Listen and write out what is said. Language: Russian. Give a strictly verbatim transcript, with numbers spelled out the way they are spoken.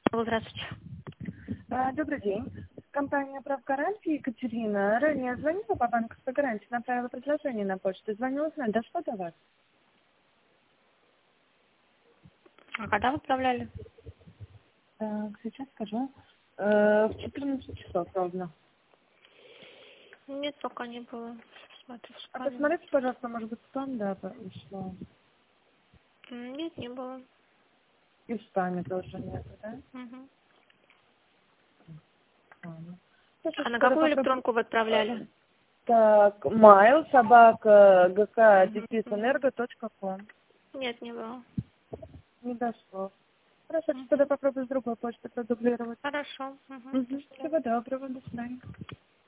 Здравствуйте. А, Добрый день. Компания «Прав гарантии» Екатерина. Ранее звонила по банковской гарантии, направила предложение на почту. Звонила узнать, дошло до вас? А когда вы отправляли? Так, сейчас скажу. Э, В четырнадцать часов ровно. Нет, пока не было. Смотрю в А спальне. посмотрите, пожалуйста, может быть, спам, да, пришло. М, Нет, не было. И в спаме тоже нет, да? Мгм. Ладно. Сейчас А на тогда какую попробую. электронку вы отправляли? Так, mail, собака, гк, дефис, Мгм. энерго, точка ком. Нет, не было. Не дошло. Хорошо, сейчас тогда Мгм. попробую с другой почты продублировать. Хорошо. Мгм. До Угу. свидания. Всего доброго, до свидания.